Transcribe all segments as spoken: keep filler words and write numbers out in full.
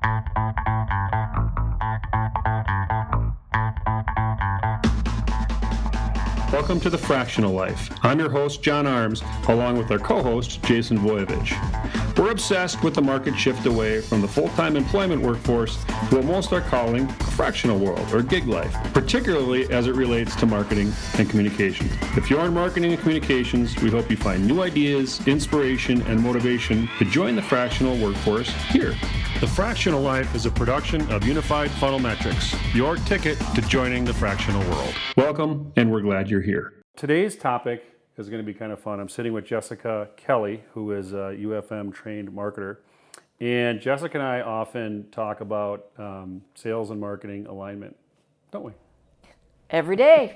Welcome to The Fractional Life. I'm your host, John Arms, along with our co-host, Jason Voyevich. We're obsessed with the market shift away from the full-time employment workforce to what most are calling a fractional world, or gig life, particularly as it relates to marketing and communications. If you're in marketing and communications, we hope you find new ideas, inspiration, and motivation to join the fractional workforce here. The Fractional Life is a production of Unified Funnel Metrics, your ticket to joining the fractional world. Welcome, and we're glad you're here. Today's topic is going to be kind of fun. I'm sitting with Jessica Kelly, who is a U F M trained marketer. And Jessica and I often talk about um, sales and marketing alignment, don't we? Every day.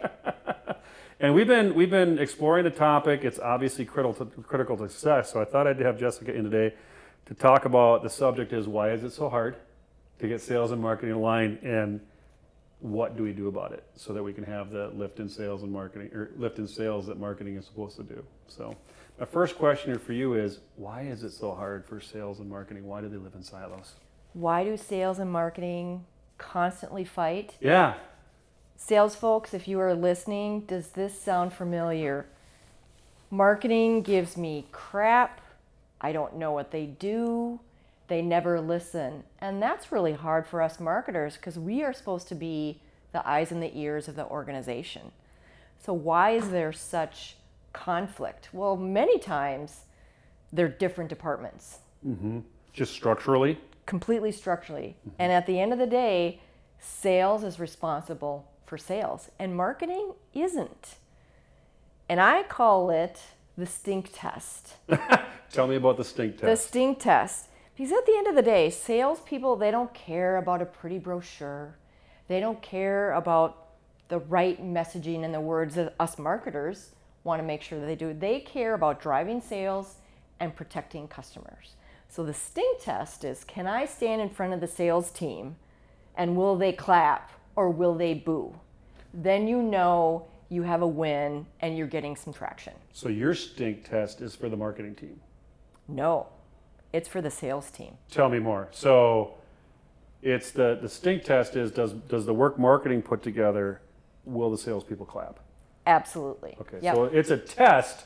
And we've been we've been exploring the topic. It's obviously critical to, critical to success. So I thought I'd have Jessica in today to talk about the subject is why is it so hard to get sales and marketing aligned, and what do we do about it so that we can have the lift in sales and marketing, or lift in sales that marketing is supposed to do. So my first question for you is, why is it so hard for sales and marketing? Why do they live in silos? Why do sales and marketing constantly fight? Yeah. Sales folks, if you are listening, does this sound familiar? Marketing gives me crap. I don't know what they do. They never listen. And that's really hard for us marketers because we are supposed to be the eyes and the ears of the organization. So why is there such conflict? Well, many times they're different departments. Mm-hmm. Just structurally? Completely structurally. Mm-hmm. And at the end of the day, sales is responsible for sales and marketing isn't. And I call it the stink test. Tell me about the stink test. The stink test. Because at the end of the day, salespeople, they don't care about a pretty brochure. They don't care about the right messaging and the words that us marketers want to make sure that they do. They care about driving sales and protecting customers. So the stink test is, can I stand in front of the sales team and will they clap or will they boo? Then you know you have a win and you're getting some traction. So your stink test is for the marketing team? No, it's for the sales team. Tell me more. So it's the, the stink test is, does does the work marketing put together, will the salespeople clap? Absolutely. Okay, Yep. so it's a test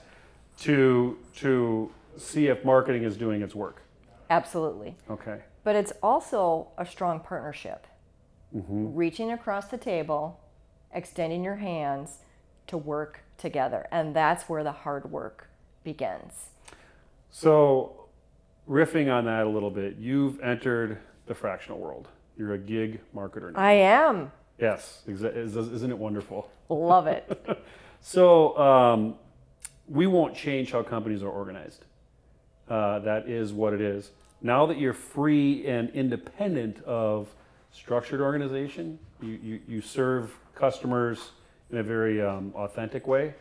to to see if marketing is doing its work. Absolutely. Okay. But it's also a strong partnership. Mm-hmm. Reaching across the table, extending your hands to work together. And that's where the hard work begins. So riffing on that a little bit, you've entered the fractional world. You're a gig marketer now. I am. Yes, exa- isn't it wonderful? Love it. So um, we won't change how companies are organized. Uh, that is what it is. Now that you're free and independent of structured organization, you, you, you serve customers in a very um, authentic way.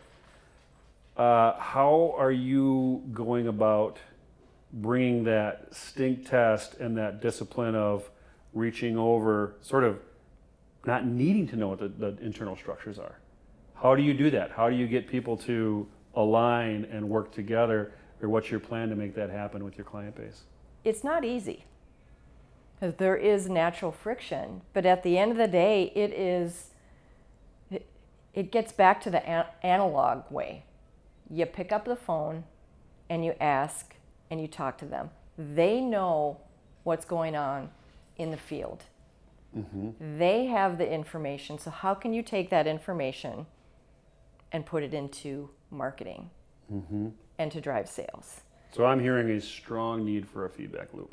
Uh, how are you going about bringing that stink test and that discipline of reaching over, sort of not needing to know what the, the internal structures are? How do you do that? How do you get people to align and work together, or what's your plan to make that happen with your client base? It's not easy because there is natural friction, but at the end of the day, it is, it, it gets back to the an- analog way. You pick up the phone and you ask and you talk to them. They know what's going on in the field. Mm-hmm. They have the information. So how can you take that information and put it into marketing mm-hmm. and to drive sales? So I'm hearing a strong need for a feedback loop.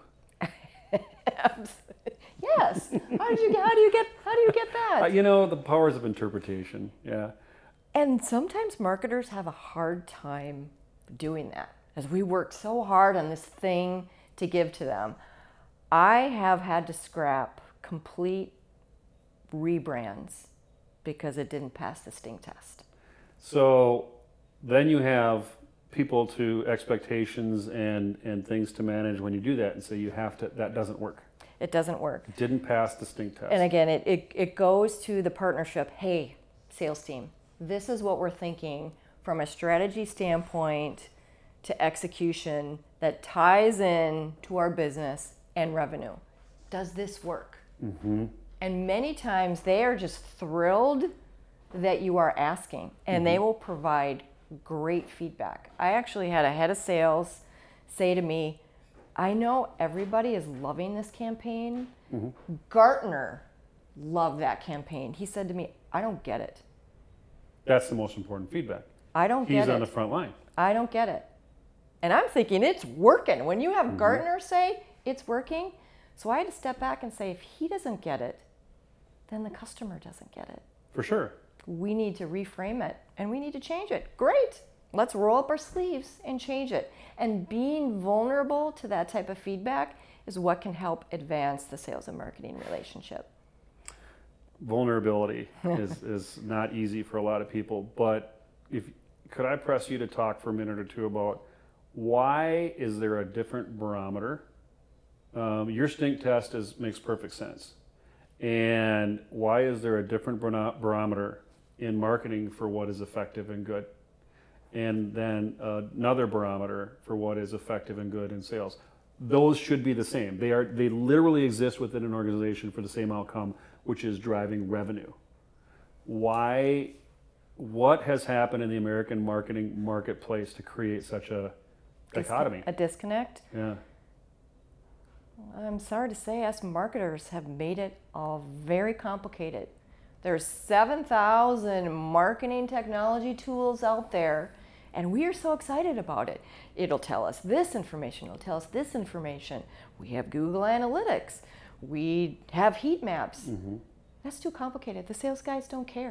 Yes. How did you get? How do you get? How do you get that? Uh, you know, the powers of interpretation. Yeah. And sometimes marketers have a hard time doing that, as we work so hard on this thing to give to them. I have had to scrap complete rebrands because it didn't pass the stink test. So then you have people to expectations and, and things to manage when you do that, and so you have to, that doesn't work. It doesn't work. It didn't pass the stink test. And again, it, it, it goes to the partnership. Hey, sales team, this is what we're thinking from a strategy standpoint to execution that ties in to our business and revenue. does this work? Mm-hmm. And many times they are just thrilled that you are asking, and mm-hmm. they will provide great feedback. I actually had a head of sales say to me, I know everybody is loving this campaign. Mm-hmm. Gartner loved that campaign. He said to me, I don't get it. That's the most important feedback. I don't get it. He's on the front line. I don't get it. And I'm thinking it's working. When you have mm-hmm. Gartner say it's working, so I had to step back and say, if he doesn't get it, then the customer doesn't get it. For sure. We need to reframe it and we need to change it. Great. Let's roll up our sleeves and change it. And being vulnerable to that type of feedback is what can help advance the sales and marketing relationship. Vulnerability is, is not easy for a lot of people, but if could I press you to talk for a minute or two about why is there a different barometer? Um, your stink test is makes perfect sense. And why is there a different barometer in marketing for what is effective and good? And then uh, another barometer for what is effective and good in sales. Those should be the same. They are. They literally exist within an organization for the same outcome, which is driving revenue. Why? What has happened in the American marketing marketplace to create such a dichotomy? A disconnect? Yeah. I'm sorry to say, us marketers have made it all very complicated. There's seven thousand marketing technology tools out there, and we are so excited about it. It'll tell us this information, it'll tell us this information. We have Google Analytics, we have heat maps. Mm-hmm. That's too complicated. The sales guys don't care.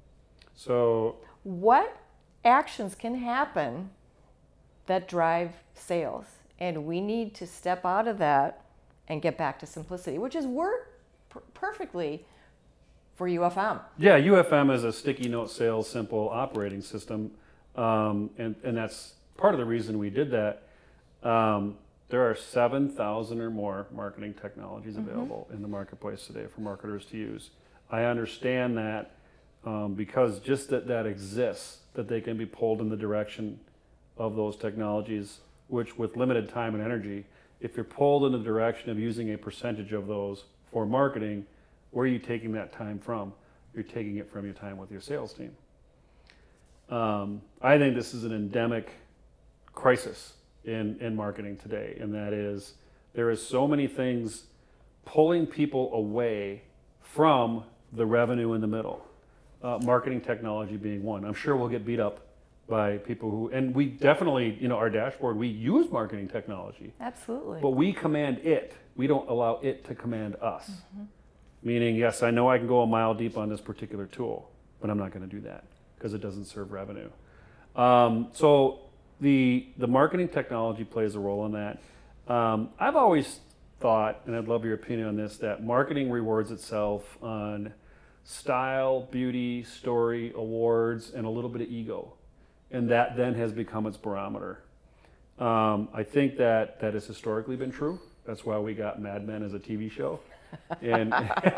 So, what actions can happen that drive sales? And we need to step out of that and get back to simplicity, which has worked per- perfectly for U F M. Yeah, U F M is a sticky note sales simple operating system, um, and, and that's part of the reason we did that. Um, there are seven thousand or more marketing technologies mm-hmm. available in the marketplace today for marketers to use. I understand that um, because just that that exists, that they can be pulled in the direction of those technologies, which with limited time and energy, if you're pulled in the direction of using a percentage of those for marketing, where are you taking that time from? You're taking it from your time with your sales team. Um, I think this is an endemic crisis in, in marketing today, and that is there is so many things pulling people away from the revenue in the middle. Uh, marketing technology being one. I'm sure we'll get beat up by people who, and we definitely, you know, our dashboard, we use marketing technology. Absolutely. But we command it. We don't allow it to command us. Mm-hmm. Meaning, yes, I know I can go a mile deep on this particular tool, but I'm not going to do that because it doesn't serve revenue. Um, so the the marketing technology plays a role in that. Um, I've always thought, and I'd love your opinion on this, that marketing rewards itself on style, beauty, story, awards, and a little bit of ego. And that then has become its barometer. Um, I think that that has historically been true. That's why we got Mad Men as a T V show. And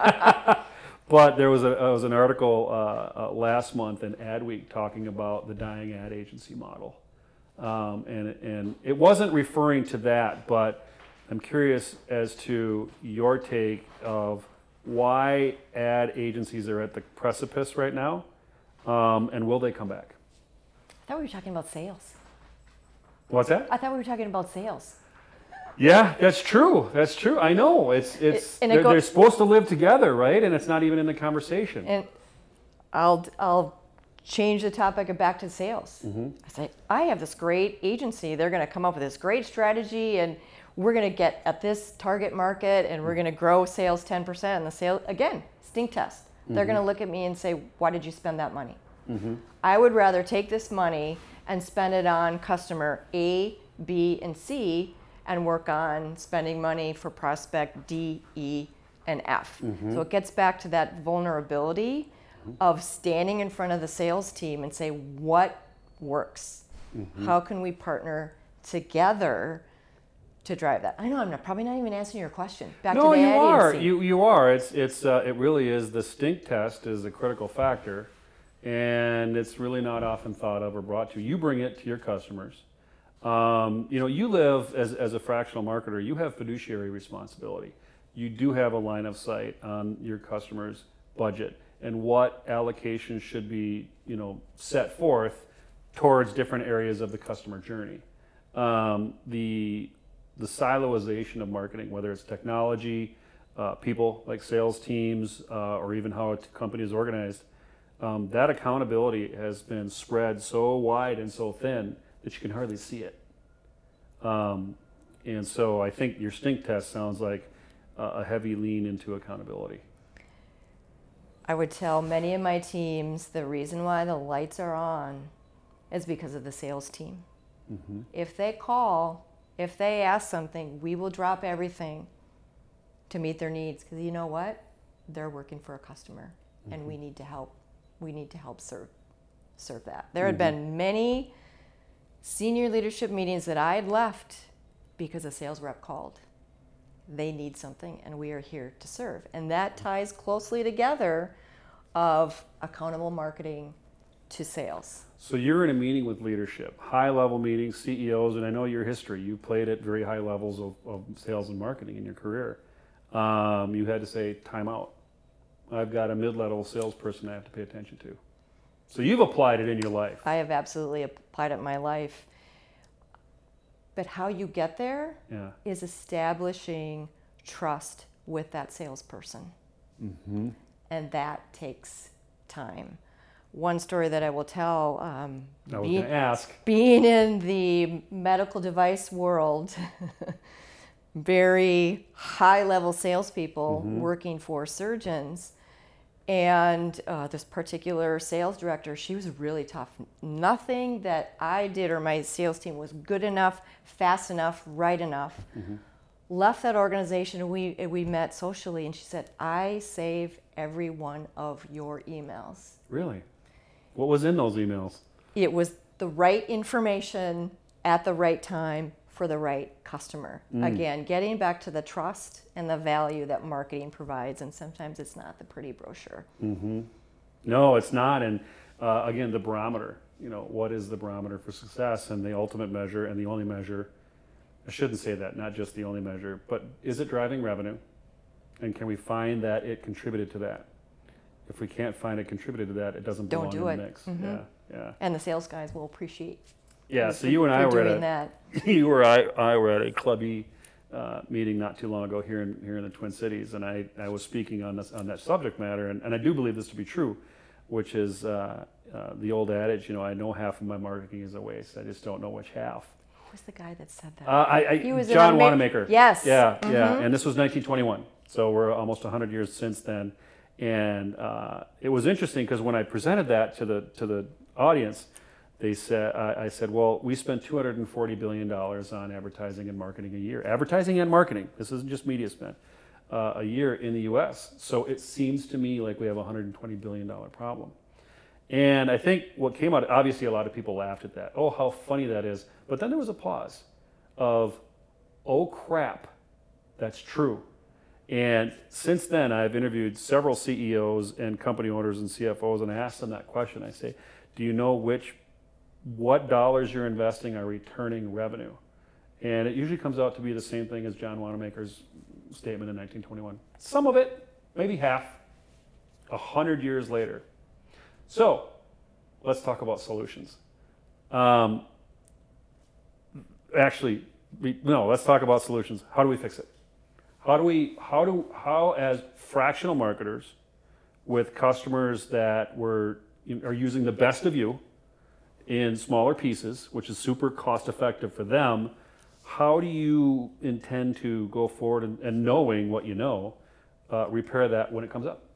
but there was a uh, was an article uh, uh, last month in Adweek talking about the dying ad agency model, um, and and it wasn't referring to that, but I'm curious as to your take of why ad agencies are at the precipice right now, um, and will they come back? I thought we were talking about sales. What's that? I thought we were talking about sales. Yeah, that's true. That's true. I know. It's it's it, they're, it go- they're supposed to live together, right? And it's not even in the conversation. And I'll I'll change the topic and back to sales. Mm-hmm. I say I have this great agency. They're going to come up with this great strategy, and we're going to get at this target market, and we're going to grow sales ten percent. And the sale again, stink test. Mm-hmm. They're going to look at me and say, "Why did you spend that money?" Mm-hmm. I would rather take this money and spend it on customer A, B, and C, and work on spending money for prospect D, E, and F. Mm-hmm. So it gets back to that vulnerability mm-hmm. of standing in front of the sales team and say, what works? Mm-hmm. How can we partner together to drive that? I know I'm not, probably not even answering your question. Back no, to the you ad are. agency. You you are. It's it's uh, it really is. The stink test is a critical factor. And it's really not often thought of or brought to you. You bring it to your customers. Um, you know, you live as, as a fractional marketer, you have fiduciary responsibility. you do have a line of sight on your customer's budget and what allocations should be, you know, set forth towards different areas of the customer journey. Um, the the siloization of marketing, whether it's technology, uh, people like sales teams, uh, or even how a company is organized, um, that accountability has been spread so wide and so thin that you can hardly see it. Um, and so I think your stink test sounds like a, a heavy lean into accountability. I would tell many of my teams the reason why the lights are on is because of the sales team. Mm-hmm. If they call, if they ask something, we will drop everything to meet their needs, because you know what? They're working for a customer, mm-hmm. and we need to help. We need to help serve serve that. There had mm-hmm. been many senior leadership meetings that I had left because a sales rep called. They need something, and we are here to serve. And that ties closely together of accountable marketing to sales. So you're in a meeting with leadership, high-level meetings, C E Os, and I know your history. You played at very high levels of, of sales and marketing in your career. Um, you had to say, time out. I've got a mid-level salesperson I have to pay attention to. So you've applied it in your life. I have absolutely applied it in my life. But how you get there yeah. is establishing trust with that salesperson. Mm-hmm. And that takes time. One story that I will tell, um, I was being, gonna ask. being in the medical device world, very high-level salespeople mm-hmm. working for surgeons, and uh, this particular sales director, she was really tough. Nothing that I did or my sales team was good enough, fast enough, right enough. Mm-hmm. Left that organization, and we we met socially, and she said, I save every one of your emails. Really? What was in those emails? It was the right information at the right time for the right customer. Mm. Again, getting back to the trust and the value that marketing provides, and sometimes it's not the pretty brochure. Mm-hmm. No, it's not. And uh, again, the barometer. You know, what is the barometer for success? And the ultimate measure and the only measure, I shouldn't say that, not just the only measure, but is it driving revenue? And can we find that it contributed to that? If we can't find it contributed to that, it doesn't belong Don't do in it. the mix. Mm-hmm. Yeah, yeah. And the sales guys will appreciate. Yeah. So you and I were at a, that. you were I, I were at a Clubby uh, meeting not too long ago here in here in the Twin Cities, and I, I was speaking on this on that subject matter, and, and I do believe this to be true, which is uh, uh, the old adage, you know, I know half of my marketing is a waste. I just don't know which half. Who was the guy that said that? Uh, I, I he was John Amer- Wanamaker. Yes. Yeah, mm-hmm. yeah. And this was nineteen twenty-one, so we're almost one hundred years since then. And uh, it was interesting because when I presented that to the to the audience, they said, uh, I said, well, we spend two hundred forty billion dollars on advertising and marketing a year. Advertising and marketing. This isn't just media spend. Uh, a year in the U S. So it seems to me like we have a one hundred twenty billion dollars problem. And I think what came out, obviously a lot of people laughed at that. Oh, how funny that is. But then there was a pause of, oh crap, that's true. And since then, I've interviewed several C E Os and company owners and C F Os, and I asked them that question. I say, do you know which, what dollars you're investing are returning revenue? And it usually comes out to be the same thing as John Wanamaker's statement in nineteen twenty-one. Some of it, maybe half, a hundred years later. So, let's talk about solutions. Um, actually, we, no, let's talk about solutions. How do we fix it? How do we, how do, how as fractional marketers with customers that were, are using the best of you in smaller pieces, which is super cost effective for them, how do you intend to go forward and, and knowing what you know, uh, repair that when it comes up?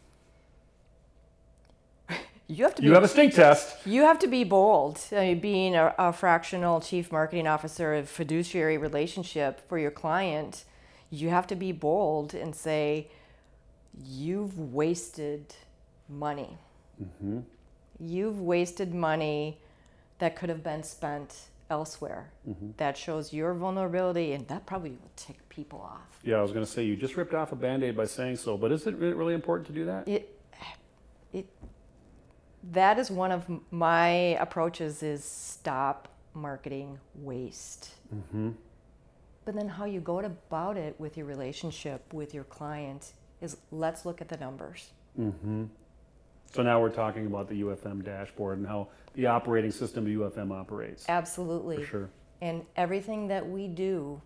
You have to. Be, you have a stink test. You have to be bold. I mean, being a, a fractional chief marketing officer, a fiduciary relationship for your client, you have to be bold and say, you've wasted money. Mm-hmm. You've wasted money that could have been spent elsewhere. Mm-hmm. That shows your vulnerability, and that probably will tick people off. Yeah, I was going to say, you just ripped off a Band-Aid by saying so, but is it really important to do that? It, it. That is one of my approaches, is stop marketing waste. Mm-hmm. But then how you go about it with your relationship with your client is, let's look at the numbers. Mm-hmm. So now we're talking about the U F M dashboard and how the operating system of U F M operates. Absolutely. For sure. And everything that we do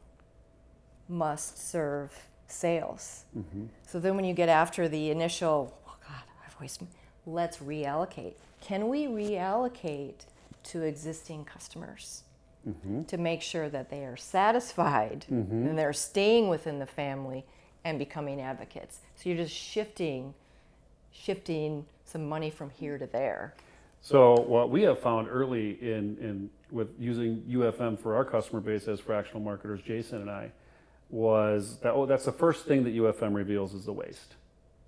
must serve sales. Mm-hmm. So then when you get after the initial, oh God, I've wasted, let's reallocate. Can we reallocate to existing customers mm-hmm. to make sure that they are satisfied mm-hmm. and they're staying within the family and becoming advocates? So you're just shifting, shifting some money from here to there. So what we have found early in, in with using U F M for our customer base as fractional marketers, Jason and I, was that oh, that's the first thing that U F M reveals is the waste.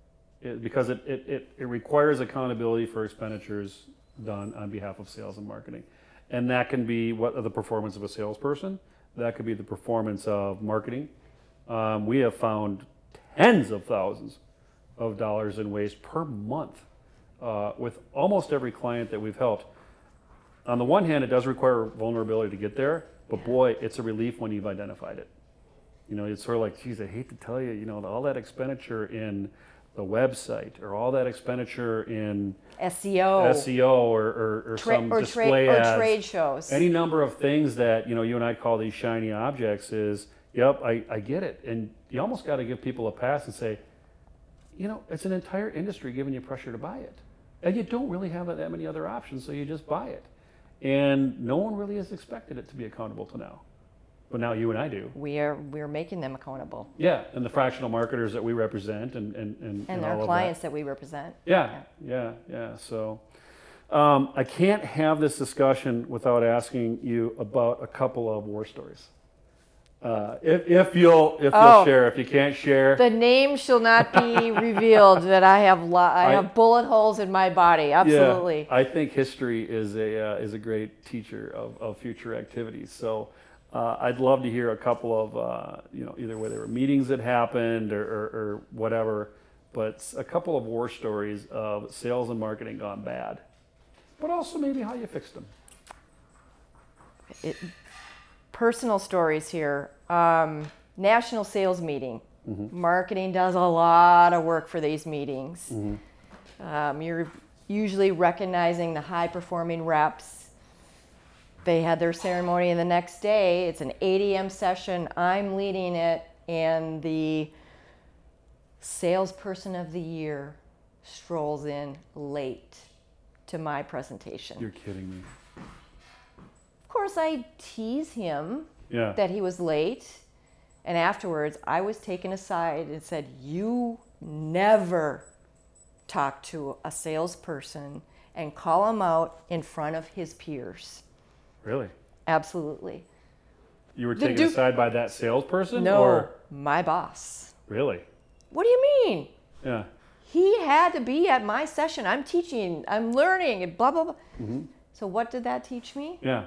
It, because it, it, it, it requires accountability for expenditures done on behalf of sales and marketing. And that can be what the performance of a salesperson, that could be the performance of marketing. Um, we have found tens of thousands of dollars in waste per month uh, with almost every client that we've helped. On the one hand, it does require vulnerability to get there, but boy, it's a relief when you've identified it. You know, it's sort of like, geez, I hate to tell you, you know, all that expenditure in the website or all that expenditure in S E O, S E O or, or, or Tra- some or display tra- ads, or trade shows. Any number of things that, you know, you and I call these shiny objects is, yep, I, I get it. And you almost got to give people a pass and say, you know, it's an entire industry giving you pressure to buy it. And you don't really have that many other options, so you just buy it. And no one really has expected it to be accountable to now. But now you and I do. We are we're making them accountable. Yeah, and the fractional marketers that we represent and and, and, and, and our all clients of that. that we represent. Yeah, yeah, yeah. yeah. So um, I can't have this discussion without asking you about a couple of war stories. Uh, if, if you'll if oh, you'll share, if you can't share, the name shall not be revealed. That I have lo- I have I, bullet holes in my body. Absolutely. Yeah, I think history is a uh, is a great teacher of, of future activities. So uh, I'd love to hear a couple of uh, you know either whether they were meetings that happened or, or, or whatever, but a couple of war stories of sales and marketing gone bad, but also maybe how you fixed them. It, Personal stories here. Um, national sales meeting. Mm-hmm. Marketing does a lot of work for these meetings. Mm-hmm. Um, you're usually recognizing the high performing reps. They had their ceremony and the next day, it's an eight a.m. session. I'm leading it, and the salesperson of the year strolls in late to my presentation. You're kidding me. Of course, I tease him yeah. that he was late, and afterwards I was taken aside and said, you never talk to a salesperson and call him out in front of his peers. Really? Absolutely. You were taken du- aside by that salesperson? No, or? my boss. Really? What do you mean? Yeah. He had to be at my session. I'm teaching, I'm learning, and blah, blah, blah. Mm-hmm. So what did that teach me? Yeah.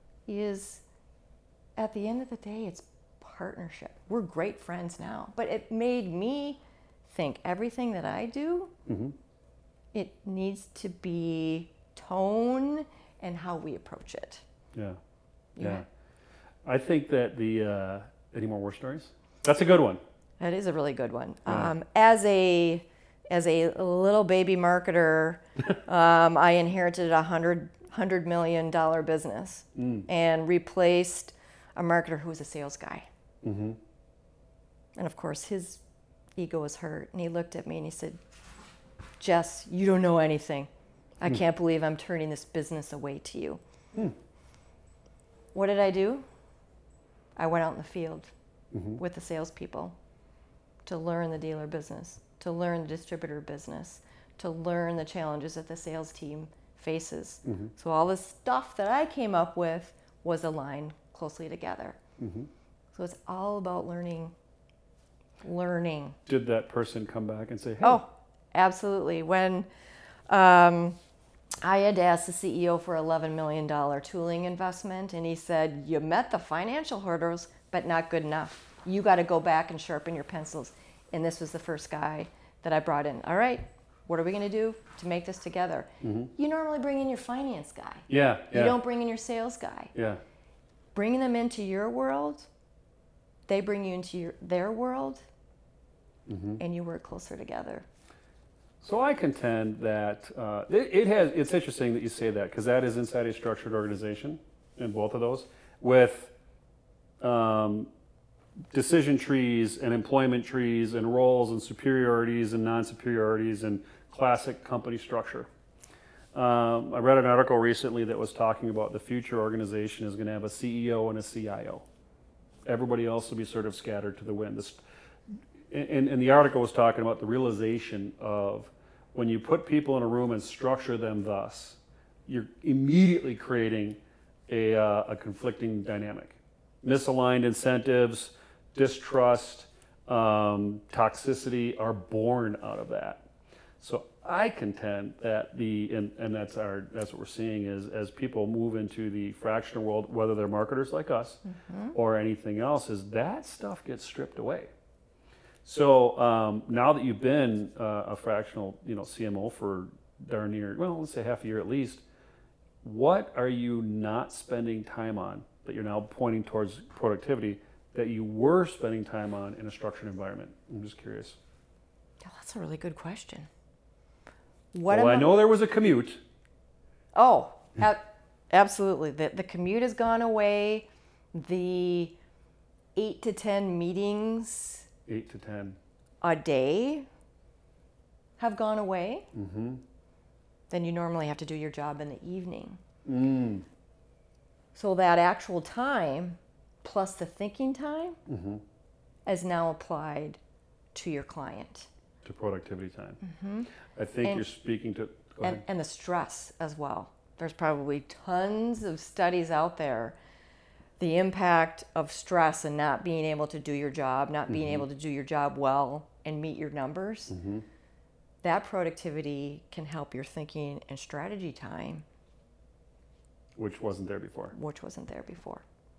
Is at the end of the day, it's partnership. We're great friends now, but it made me think everything that I do, mm-hmm. it needs to be tone and how we approach it. Yeah, yeah. yeah. I think that the, uh, any more war stories? That's a good one. That is a really good one. Yeah. Um, as a as a little baby marketer, um, I inherited a hundred hundred million dollar business mm. and replaced a marketer who was a sales guy. Mm-hmm. And of course, his ego was hurt, and he looked at me and he said, "Jess, you don't know anything. I mm. can't believe I'm turning this business away to you." Mm. What did I do? I went out in the field mm-hmm. with the salespeople to learn the dealer business, to learn the distributor business, to learn the challenges that the sales team faces. Mm-hmm. So all the stuff that I came up with was aligned closely together. Mm-hmm. So it's all about learning. Learning. Did that person come back and say, hey? Oh, absolutely. When um, I had to ask the C E O for eleven million dollars tooling investment, and he said, you met the financial hurdles, but not good enough. You got to go back and sharpen your pencils. And this was the first guy that I brought in. All right, what are we going to do to make this together? Mm-hmm. You normally bring in your finance guy. Yeah, yeah. You don't bring in your sales guy. Yeah. Bringing them into your world they bring you into your, their world, Mm-hmm. and you work closer together. So I contend that uh, it, it has. It's interesting that you say that, because that is inside a structured organization in both of those, with um, decision trees and employment trees and roles and superiorities and non-superiorities and classic company structure. Um, I read an article recently that was talking about the future organization is going to have a C E O and a C I O. Everybody else will be sort of scattered to the wind. This, and, and the article was talking about the realization of when you put people in a room and structure them thus, you're immediately creating a, uh, a conflicting dynamic. Misaligned incentives, distrust, um, toxicity are born out of that. So I contend that the, and, and that's our, that's what we're seeing is as people move into the fractional world, whether they're marketers like us mm-hmm. or anything else, is that stuff gets stripped away. So um, now that you've been uh, a fractional, you know, C M O for darn near, well, let's say half a year at least, what are you not spending time on that you're now pointing towards productivity that you were spending time on in a structured environment? I'm just curious. Oh, that's a really good question. What well, I I... know there was a commute. Oh, ab- absolutely. The, the commute has gone away. The eight to ten meetings Eight to ten. a day have gone away. Mm-hmm. Then you normally have to do your job in the evening. Mm. So that actual time plus the thinking time mm-hmm. is now applied to your client. To productivity time. Mm-hmm. I think and, you're speaking to... Go and, ahead. and the stress as well. There's probably tons of studies out there. The impact of stress and not being able to do your job, not being mm-hmm. able to do your job well and meet your numbers, mm-hmm. that productivity can help your thinking and strategy time. Which wasn't there before. Which wasn't there before.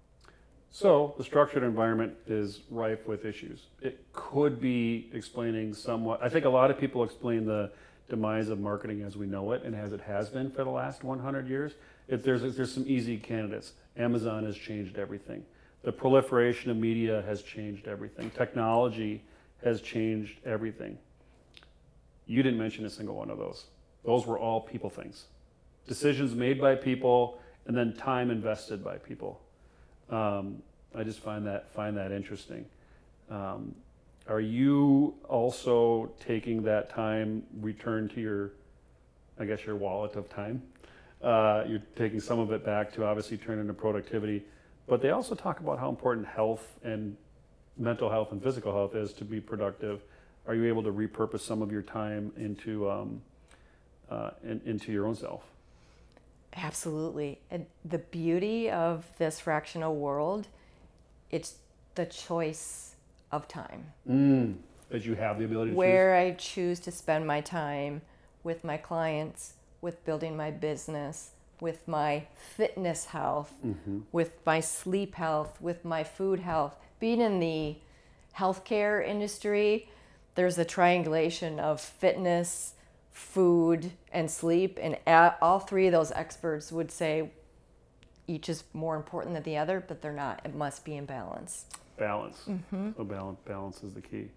So the structured environment is rife with issues. It could be explaining somewhat, I think a lot of people explain the demise of marketing as we know it and as it has been for the last one hundred years. It, there's, there's some easy candidates. Amazon has changed everything. The proliferation of media has changed everything. Technology has changed everything. You didn't mention a single one of those. Those were all people things. Decisions made by people and then time invested by people. Um, I just find that find that interesting. Um, are you also taking that time, return to your, I guess your wallet of time? Uh, you're taking some of it back to obviously turn into productivity, but they also talk about how important health and mental health and physical health is to be productive. Are you able to repurpose some of your time into um, uh, in, into your own self? Absolutely. And the beauty of this fractional world, it's the choice of time. Mm, that you have the ability to Where choose? I choose to spend my time with my clients, with building my business, with my fitness health, mm-hmm. with my sleep health, with my food health. Being in the healthcare industry, there's a triangulation of fitness, food, and sleep, and all three of those experts would say each is more important than the other, but they're not. It must be in balance. Balance. Mm-hmm. So balance, balance is the key.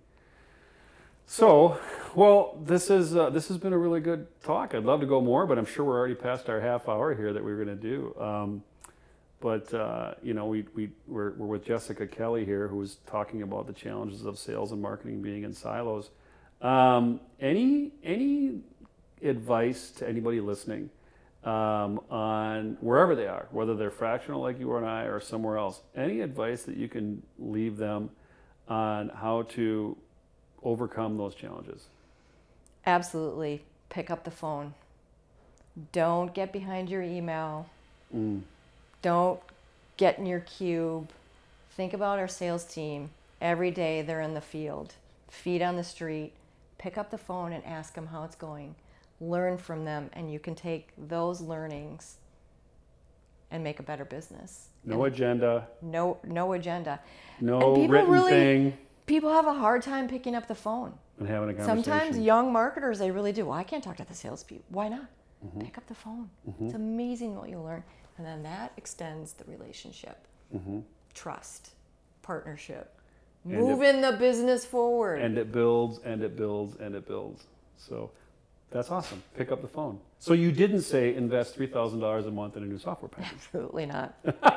So, well, this is uh, this has been a really good talk. I'd love to go more, but I'm sure we're already past our half hour here that we were going to do. Um, but uh, you know, we we we're, we're with Jessica Kelly here, who was talking about the challenges of sales and marketing being in silos. Um, any any advice to anybody listening um, on wherever they are, whether they're fractional like you and I or somewhere else? Any advice that you can leave them on how to overcome those challenges? Absolutely. Pick up the phone. Don't get behind your email. Mm. Don't get in your cube. Think about our sales team. Every day they're in the field, feet on the street. Pick up the phone and ask them how it's going. Learn from them, and you can take those learnings and make a better business. No and agenda. No no agenda. No and written really, thing. People have a hard time picking up the phone. And having a conversation. Sometimes young marketers, they really do. Well, I can't talk to the salespeople. Why not? Mm-hmm. Pick up the phone. Mm-hmm. It's amazing what you'll learn. And then that extends the relationship. Mm-hmm. Trust, partnership. Moving the business forward. And it builds, and it builds, and it builds. So that's awesome. Pick up the phone. So you didn't say invest three thousand dollars a month in a new software package. Absolutely not.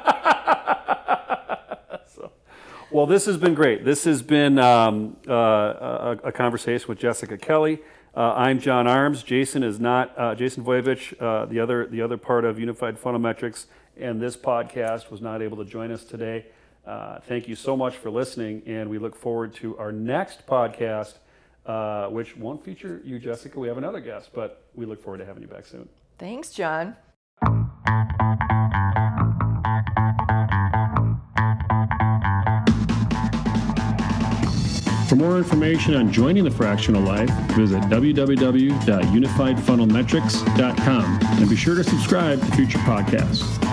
so, well, this has been great. This has been um, uh, a, a conversation with Jessica Kelly. Uh, I'm John Arms. Jason is not, uh, Jason Voyevich, uh, the other the other part of Unified Funnel Metrics, and this podcast was not able to join us today. Uh, thank you so much for listening, and we look forward to our next podcast, uh, which won't feature you, Jessica. We have another guest, but we look forward to having you back soon. Thanks, John. For more information on joining the Fractional Life, visit w w w dot unified funnel metrics dot com and be sure to subscribe to future podcasts.